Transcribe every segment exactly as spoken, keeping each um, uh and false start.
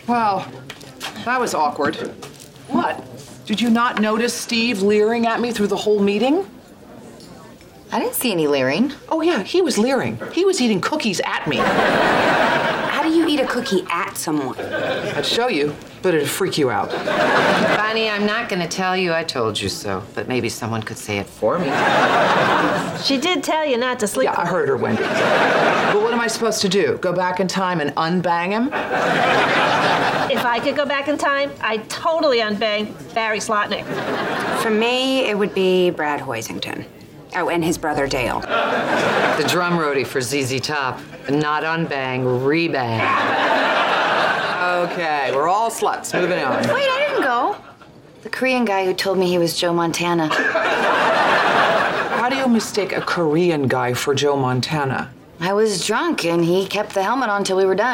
Well, that was awkward. What? Did you not notice Steve leering at me through the whole meeting? I didn't see any leering. Oh, yeah, he was leering. He was eating cookies at me. How do you eat a cookie at someone? I'd show you, but it'd freak you out. Bonnie, I'm not going to tell you I told you so, but maybe someone could say it for me. She did tell you not to sleep. Yeah, I heard her, Wendy. But what am I supposed to do? Go back in time and unbang him? If I could go back in time, I'd totally unbang Barry Slotnick. For me, it would be Brad Hoisington. Oh, and his brother Dale. The drum roadie for Z Z Top. Not unbang, rebang. Okay, we're all sluts. Moving on. Wait, I didn't go. The Korean guy who told me he was Joe Montana. How do you mistake a Korean guy for Joe Montana? I was drunk, and he kept the helmet on till we were done.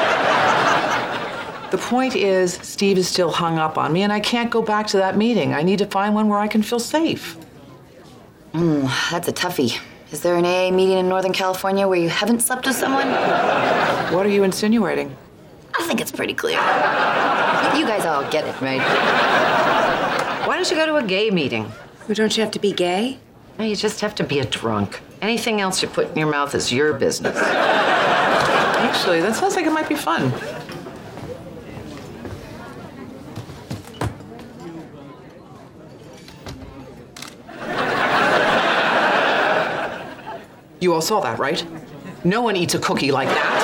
The point is, Steve is still hung up on me, and I can't go back to that meeting. I need to find one where I can feel safe. Mm, that's a toughie. Is there an A A meeting in Northern California where you haven't slept with someone? What are you insinuating? I think it's pretty clear. You guys all get it, right? Why don't you go to a gay meeting? Well, don't you have to be gay? No, you just have to be a drunk. Anything else you put in your mouth is your business. Actually, that sounds like it might be fun. You all saw that, right? No one eats a cookie like that.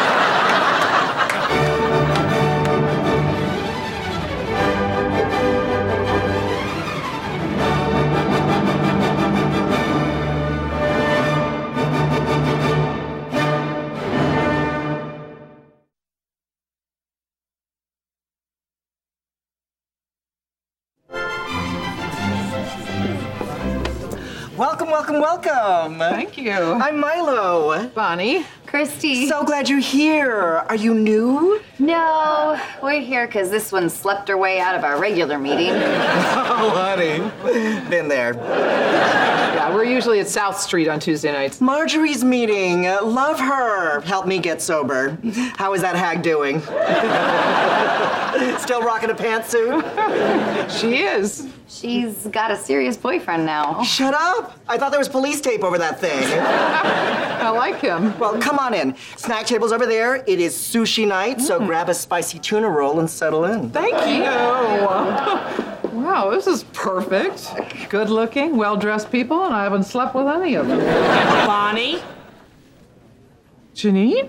Welcome, welcome, welcome. Thank you. I'm Milo. Bonnie. Christy. So glad you're here. Are you new? No, we're here because this one slept her way out of our regular meeting. Oh, honey. Been there. Yeah, we're usually at South Street on Tuesday nights. Marjorie's meeting. Uh, love her. Helped me get sober. How is that hag doing? Still rocking a pantsuit? She is. She's got a serious boyfriend now. Shut up. I thought there was police tape over that thing. I like him. Well, come on in. Snack table's over there. It is sushi night, so grab a spicy tuna roll and settle in. Thank you. Wow, this is perfect. Good looking, well-dressed people, and I haven't slept with any of them. Bonnie? Janine?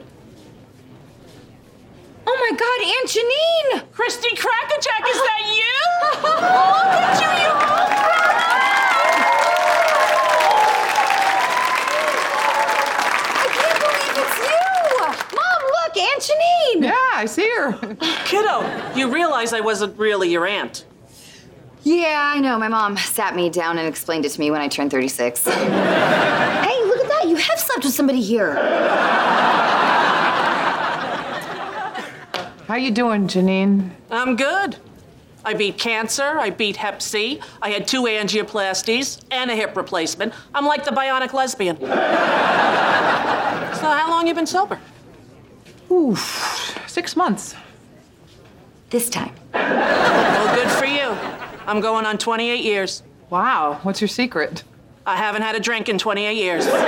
Oh my God, Aunt Janine! Christy Crackerjack, is that you? Look at you, you old I can't believe it's you! Mom, look, Aunt Janine! Yeah, I see her. Kiddo, you realize I wasn't really your aunt. Yeah, I know. My mom sat me down and explained it to me when I turned thirty-six. Hey, look at that. You have slept with somebody here. How you doing, Janine? I'm good. I beat cancer, I beat hep C, I had two angioplasties and a hip replacement. I'm like the bionic lesbian. So how long you been sober? Oof, six months. This time. Well, good for you. I'm going on twenty-eight years. Wow, what's your secret? I haven't had a drink in twenty-eight years. But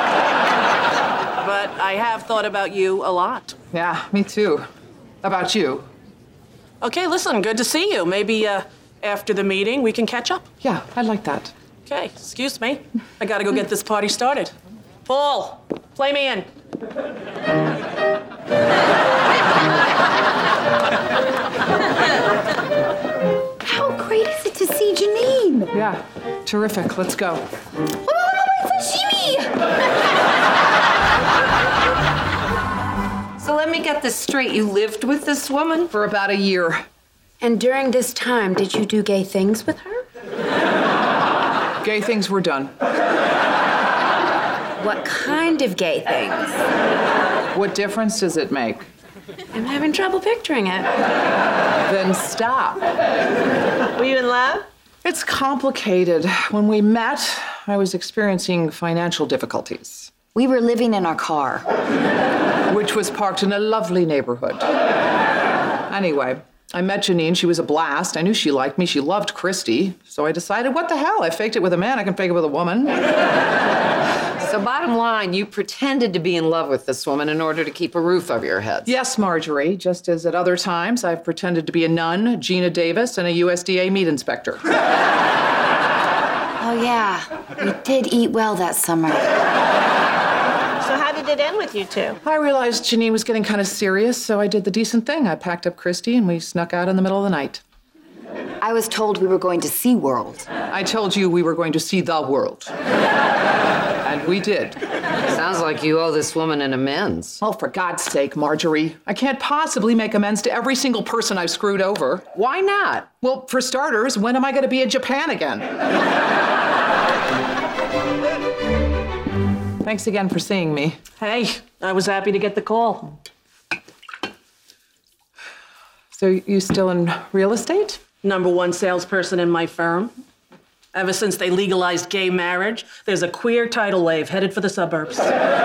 I have thought about you a lot. Yeah, me too. About you? Okay, listen, good to see you. Maybe uh, after the meeting we can catch up. Yeah, I'd like that. Okay, excuse me. I gotta go get this party started. Paul, play me in. How great is it to see Janine? Yeah, terrific. Let's go. Wait, wait, wait, wait, sashimi! So let me get this straight. You lived with this woman? For about a year. And during this time, did you do gay things with her? Gay things were done. What kind of gay things? What difference does it make? I'm having trouble picturing it. Then stop. Were you in love? It's complicated. When we met, I was experiencing financial difficulties. We were living in our car. Which was parked in a lovely neighborhood. Anyway, I met Janine. She was a blast. I knew she liked me. She loved Christy. So I decided, what the hell? I faked it with a man. I can fake it with a woman. So bottom line, you pretended to be in love with this woman in order to keep a roof over your heads. Yes, Marjorie. Just as at other times, I've pretended to be a nun, Gina Davis, and a U S D A meat inspector. Oh, yeah. We did eat well that summer. So how did it end with you two? I realized Janine was getting kind of serious, so I did the decent thing. I packed up Christy, and we snuck out in the middle of the night. I was told we were going to SeaWorld. I told you we were going to see the world. And we did. Sounds like you owe this woman an amends. Oh, for God's sake, Marjorie. I can't possibly make amends to every single person I've screwed over. Why not? Well, for starters, when am I going to be in Japan again? Thanks again for seeing me. Hey, I was happy to get the call. So you still in real estate? Number one salesperson in my firm. Ever since they legalized gay marriage, there's a queer tidal wave headed for the suburbs.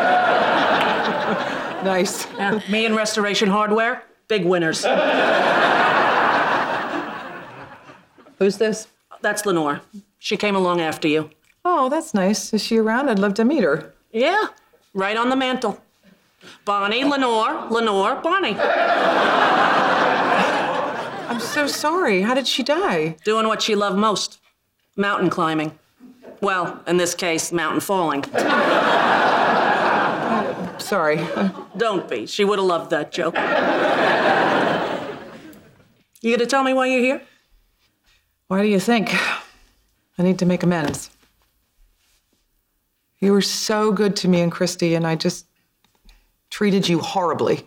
Nice. Yeah, me and Restoration Hardware, big winners. Who's this? That's Lenore. She came along after you. Oh, that's nice. Is she around? I'd love to meet her. Yeah, right on the mantle. Bonnie, Lenore, Lenore, Bonnie. I'm so sorry. How did she die? Doing what she loved most, mountain climbing. Well, in this case, mountain falling. Sorry. Don't be. She would have loved that joke. You gonna tell me why you're here? Why do you think? I need to make amends. You were so good to me and Christy, and I just treated you horribly.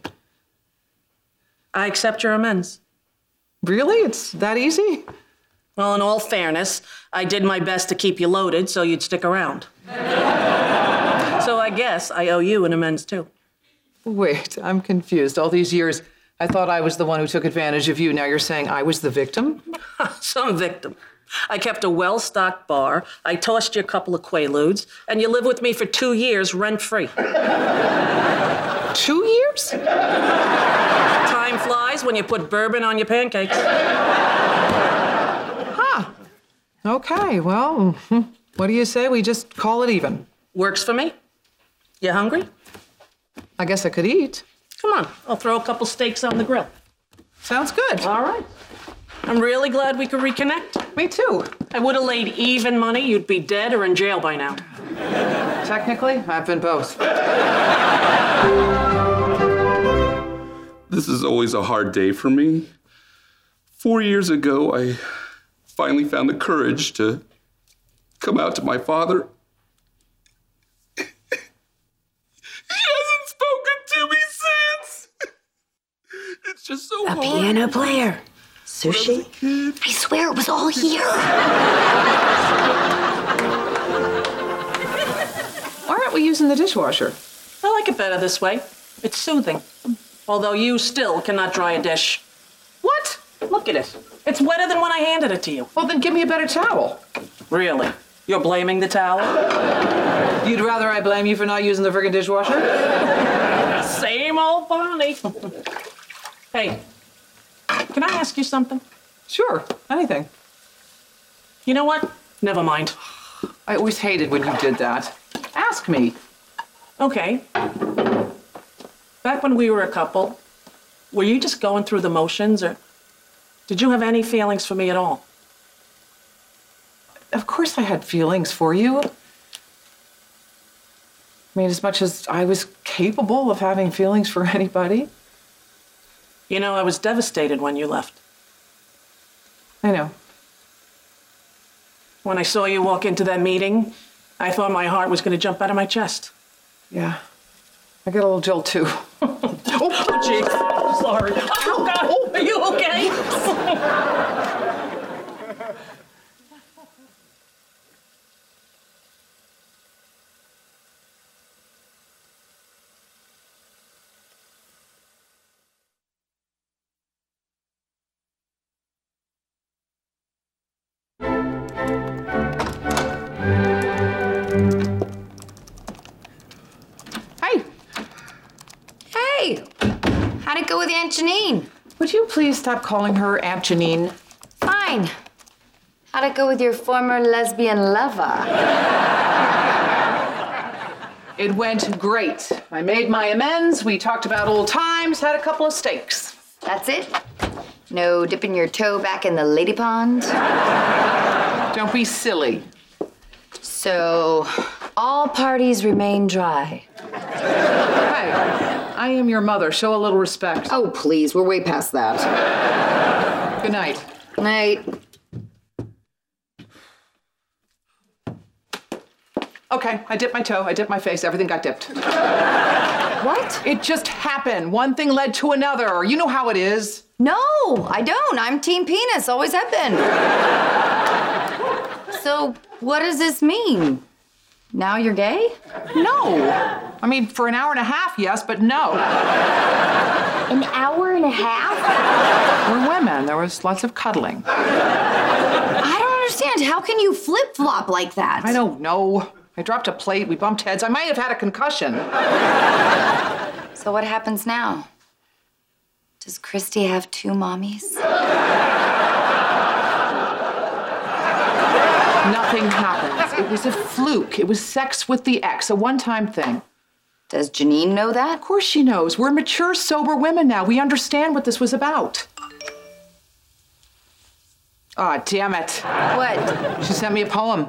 I accept your amends. Really? It's that easy? Well, in all fairness, I did my best to keep you loaded so you'd stick around. So I guess I owe you an amends, too. Wait, I'm confused. All these years, I thought I was the one who took advantage of you. Now you're saying I was the victim? Some victim. I kept a well-stocked bar, I tossed you a couple of Quaaludes, and you lived with me for two years rent-free. Two years? Time flies when you put bourbon on your pancakes. Huh. Okay, well, what do you say we just call it even? Works for me. You hungry? I guess I could eat. Come on, I'll throw a couple steaks on the grill. Sounds good. All right. I'm really glad we could reconnect. Me too. I would have laid even money, you'd be dead or in jail by now. Technically, I've been both. This is always a hard day for me. Four years ago, I finally found the courage to come out to my father. He hasn't spoken to me since. It's just so A hard. piano player. Sushi? I swear it was all here. Why aren't we using the dishwasher? I like it better this way. It's soothing. Although you still cannot dry a dish. What? Look at it. It's wetter than when I handed it to you. Well, then give me a better towel. Really? You're blaming the towel? You'd rather I blame you for not using the friggin' dishwasher? Same old Bonnie. Hey, can I ask you something? Sure, anything. You know what? Never mind. I always hated when you did that. Ask me. Okay. Back when we were a couple, were you just going through the motions, or did you have any feelings for me at all? Of course I had feelings for you. I mean, as much as I was capable of having feelings for anybody. You know, I was devastated when you left. I know. When I saw you walk into that meeting, I thought my heart was going to jump out of my chest. Yeah. I get a little jolt too. Oh, gee. Sorry. Oh, God. Are you okay? Hey, how'd it go with Aunt Janine? Would you please stop calling her Aunt Janine? Fine. How'd it go with your former lesbian lover? It went great. I made my amends. We talked about old times, had a couple of steaks. That's it? No dipping your toe back in the lady pond? Don't be silly. So, all parties remain dry. Hey, I am your mother. Show a little respect. Oh, please, we're way past that. Good night. Night. Okay, I dipped my toe, I dipped my face, everything got dipped. What? It just happened. One thing led to another. You know how it is. No, I don't. I'm team penis, always have been. So, what does this mean? Now you're gay? No. I mean, for an hour and a half, yes, but no. An hour and a half? We're women. There was lots of cuddling. I don't understand. How can you flip-flop like that? I don't know. I dropped a plate, we bumped heads. I might have had a concussion. So what happens now? Does Christy have two mommies? Nothing happens. It was a fluke. It was sex with the ex, a one-time thing. Does Janine know that? Of course she knows. We're mature, sober women now. We understand what this was about. Aw, oh, damn it. What? She sent me a poem.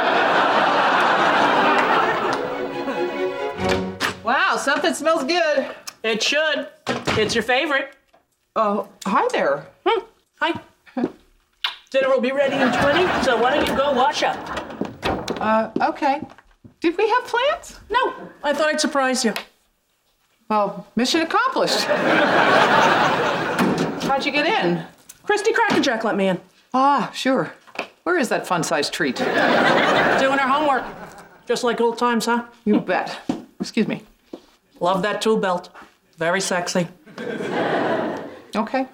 Wow, something smells good. It should. It's your favorite. Oh, hi there. Hmm. Hi. Dinner will be ready in twenty, so why don't you go wash up? Uh, okay. Did we have plans? No, I thought I'd surprise you. Well, mission accomplished. How'd you get in? Christy Crackerjack let me in. Ah, sure. Where is that fun-sized treat? Doing her homework. Just like old times, huh? You bet. Excuse me. Love that tool belt. Very sexy. Okay.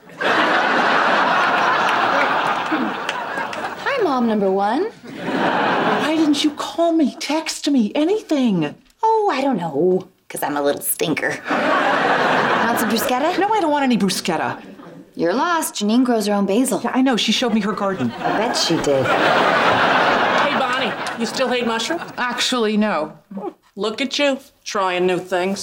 Hi, Mom number one. Why didn't you call me, text me, anything? Oh, I don't know. Because I'm a little stinker. Want some bruschetta? No, I don't want any bruschetta. You're lost. Janine grows her own basil. Yeah, I know. She showed me her garden. I bet she did. Hey, Bonnie, you still hate mushrooms? Actually, no. Look at you, trying new things.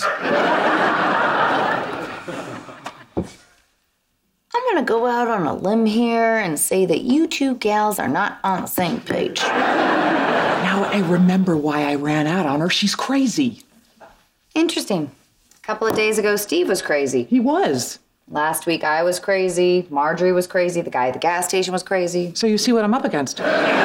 I'm gonna go out on a limb here and say that you two gals are not on the same page. Now I remember why I ran out on her. She's crazy. Interesting. A couple of days ago, Steve was crazy. He was. Last week, I was crazy. Marjorie was crazy. The guy at the gas station was crazy. So you see what I'm up against.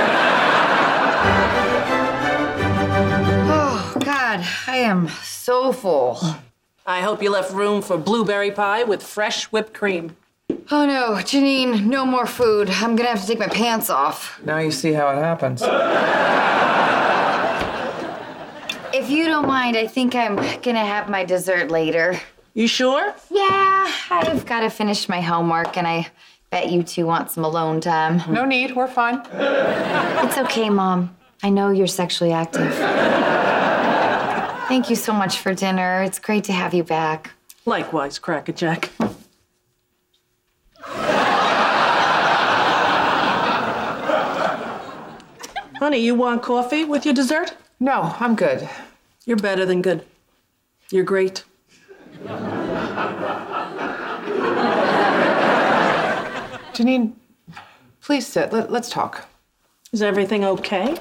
Oh, God, I am so full. I hope you left room for blueberry pie with fresh whipped cream. Oh, no, Janine, no more food. I'm gonna have to take my pants off. Now you see how it happens. If you don't mind, I think I'm gonna have my dessert later. You sure? Yeah, I've got to finish my homework, and I bet you two want some alone time. No need. We're fine. It's okay, Mom. I know you're sexually active. Thank you so much for dinner. It's great to have you back. Likewise, Crackerjack. Honey, you want coffee with your dessert? No, I'm good. You're better than good. You're great. Janine, please sit. Let, let's talk. Is everything okay?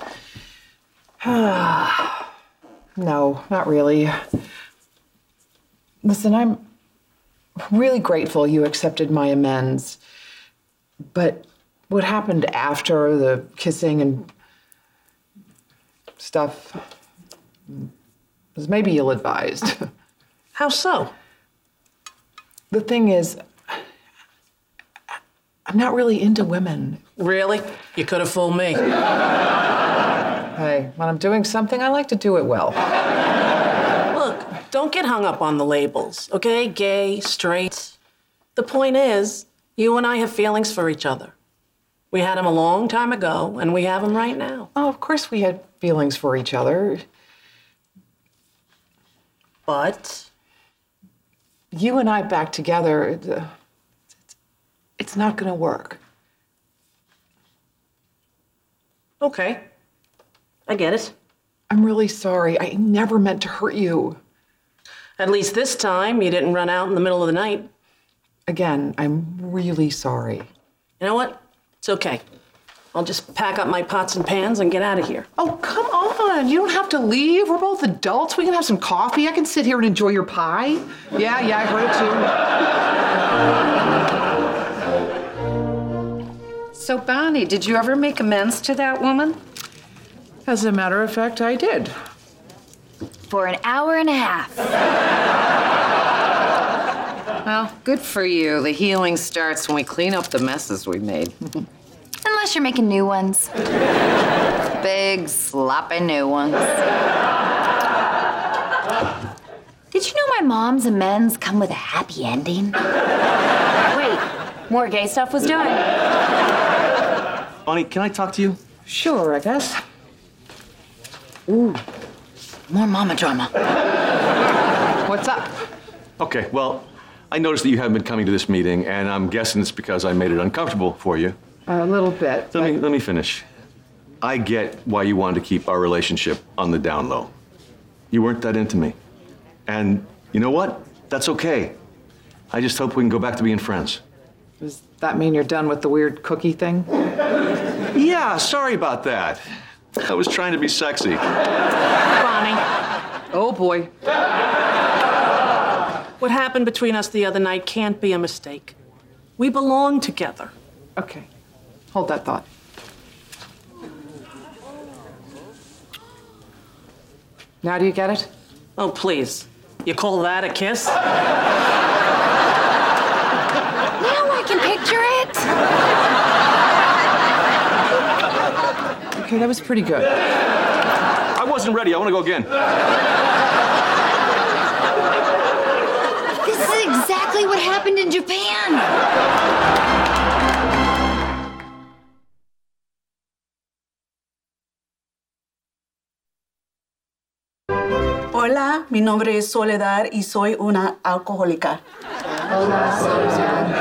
No, not really. Listen, I'm really grateful you accepted my amends. But what happened after the kissing and stuff was maybe ill-advised. How so? The thing is, I'm not really into women. Really? You could have fooled me. Hey, when I'm doing something, I like to do it well. Look, don't get hung up on the labels, okay? Gay, straight. The point is, you and I have feelings for each other. We had them a long time ago, and we have them right now. Oh, of course we had feelings for each other. But? You and I back together, it's, It's not gonna work. Okay. I get it. I'm really sorry. I never meant to hurt you. At least this time, you didn't run out in the middle of the night. Again, I'm really sorry. You know what? It's okay. I'll just pack up my pots and pans and get out of here. Oh, come on. You don't have to leave. We're both adults. We can have some coffee. I can sit here and enjoy your pie. Yeah, yeah, I heard it too. So, Bonnie, did you ever make amends to that woman? As a matter of fact, I did. For an hour and a half. Well, good for you. The healing starts when we clean up the messes we made. Unless you're making new ones. Big, sloppy new ones. Did you know my mom's amends come with a happy ending? Wait, more gay stuff was done. Bonnie, can I talk to you? Sure, I guess. Ooh, more mama drama. What's up? Okay, well, I noticed that you haven't been coming to this meeting, and I'm guessing it's because I made it uncomfortable for you. A little bit. Let me, let me finish. I get why you wanted to keep our relationship on the down low. You weren't that into me. And you know what? That's okay. I just hope we can go back to being friends. Does that mean you're done with the weird cookie thing? Yeah, sorry about that. I was trying to be sexy. Bonnie, Oh, boy. what happened between us the other night can't be a mistake. We belong together. Okay. Hold that thought. Now do you get it? Oh, please. You call that a kiss? Now I can picture it. Okay, that was pretty good. I wasn't ready. I want to go again. This is exactly what happened in Japan. Hola, mi nombre es Soledad y soy una alcohólica. Hola, Soledad.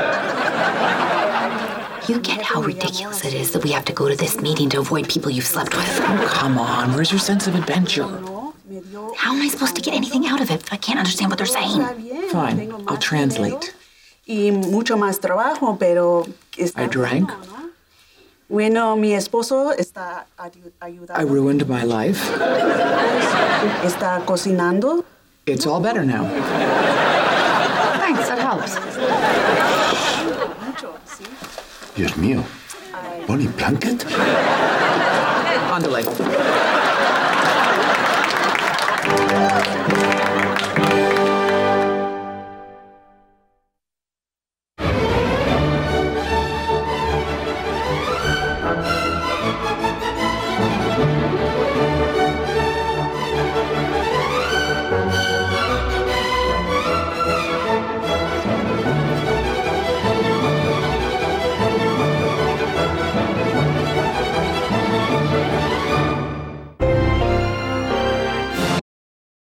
You get how ridiculous it is that we have to go to this meeting to avoid people you've slept with. Oh, come on. Where's your sense of adventure? How am I supposed to get anything out of it if I can't understand what they're saying? Fine. I'll translate. Y mucho más trabajo, pero I drank. Bueno, mi esposo está ayudando. I ruined my life. Está cocinando. It's all better now. Thanks, that helps. Dios mío. Bonnie Blanket? On delay.